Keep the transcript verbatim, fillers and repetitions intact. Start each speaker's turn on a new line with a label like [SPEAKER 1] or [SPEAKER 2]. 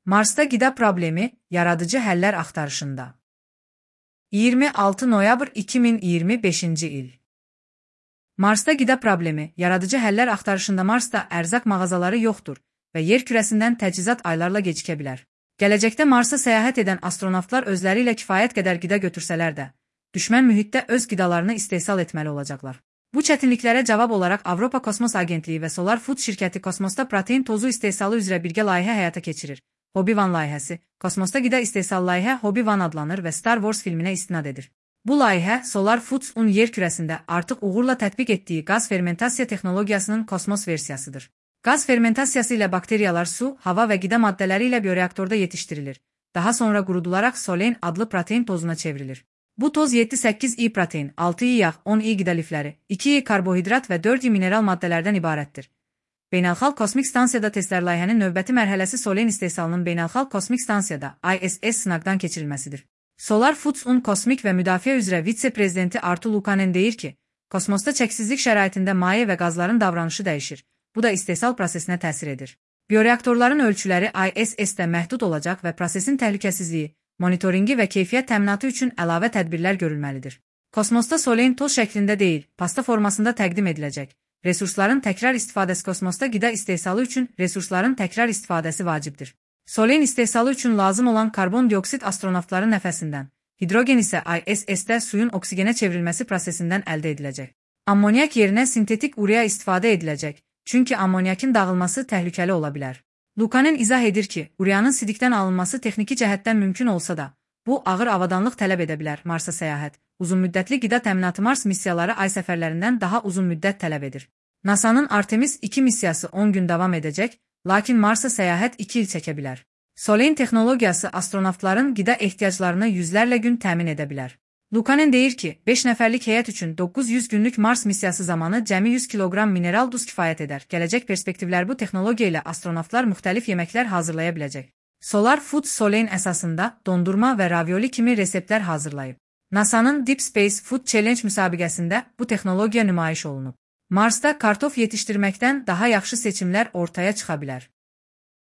[SPEAKER 1] Marsda qida problemi, yaradıcı həllər axtarışında. iyirmi altı noyabr iki min iyirmi beşinci il. Marsda qida problemi, yaradıcı həllər axtarışında. Marsda ərzaq mağazaları yoxdur və yer kürəsindən təchizat aylarla gecikə bilər. Gələcəkdə Marsa səyahət edən astronavtlar özləri ilə kifayət qədər qida götürsələr də, düşmən mühitdə öz qidalarını istehsal etməli olacaqlar. Bu çətinliklərə cavab olaraq Avropa Kosmos Agentliyi və Solar Food şirkəti kosmosda protein tozu istehsalı üzrə birgə layihə həyata keçirir. Hobby-One layihəsi, kosmosda qida istehsal layihə Hobby-One adlanır və Star Wars filminə istinad edir. Bu layihə Solar Foods-un yer kürəsində artıq uğurla tətbiq etdiyi qaz fermentasiya texnologiyasının kosmos versiyasıdır. Qaz fermentasiyası ilə bakteriyalar su, hava və qida maddələri ilə bioreaktorda yetişdirilir. Daha sonra qurudularaq solein adlı protein tozuna çevrilir. Bu toz yeddi səkkiz i protein, altı i yağ, on i qida lifləri, iki i karbohidrat və dörd i mineral maddələrdən ibarətdir. Beynəlxalq Kosmik Stansiyada testlər layihənin növbəti mərhələsi solein istehsalının Beynəlxalq Kosmik Stansiyada I S S sınaqdan keçirilməsidir. Solar Foods-un kosmik və müdafiə üzrə vitse-prezidenti Artu Lukanen deyir ki, kosmosda çəksizlik şəraitində maye və qazların davranışı dəyişir. Bu da istehsal prosesinə təsir edir. Bioreaktorların ölçüləri I S S-də məhdud olacaq və prosesin təhlükəsizliyi, monitoringi və keyfiyyət təminatı üçün əlavə tədbirlər görülməlidir. Kosmosda solein toz şəklində deyil, pasta formasında təqdim ediləcək. Resursların təkrar istifadəsi. Kosmosda qida istehsalı üçün resursların təkrar istifadəsi vacibdir. Solein istehsalı üçün lazım olan karbon dioksid astronavtların nəfəsindən, hidrogen isə I S S-də suyun oksigenə çevrilməsi prosesindən əldə ediləcək. Ammoniak yerinə sintetik urea istifadə ediləcək, çünki ammoniakın dağılması təhlükəli ola bilər. Lukanen izah edir ki, ureanın sidikdən alınması texniki cəhətdən mümkün olsa da, bu ağır avadanlıq tələb edə bilər. Marsa səyahət, uzunmüddətli qida təminatı. Mars missiyaları ay səfərlərindən daha uzun müddət tələb edir. NASA'nın Artemis iki missiyası on gün davam edəcək, lakin Marsa səyahət iki il çəkə bilər. Solein texnologiyası astronavtların qida ehtiyaclarını yüzlərlə gün təmin edə bilər. Lukanen deyir ki, beş nəfərlik heyət üçün doqquz yüz günlük Mars missiyası zamanı cəmi yüz kiloqram mineral duz kifayət edər. Gələcək perspektivlər. Bu texnologiya ilə astronavtlar müxtəlif yeməklər hazırlaya biləcək. Solar Foods solein əsasında dondurma və ravioli kimi reseptlər hazırlayıb. NASA'nın Deep Space Food Challenge müsabiqəsində bu texnologiya nümayiş olunub. Marsda kartof yetişdirməkdən daha yaxşı seçimlər ortaya çıxa bilər.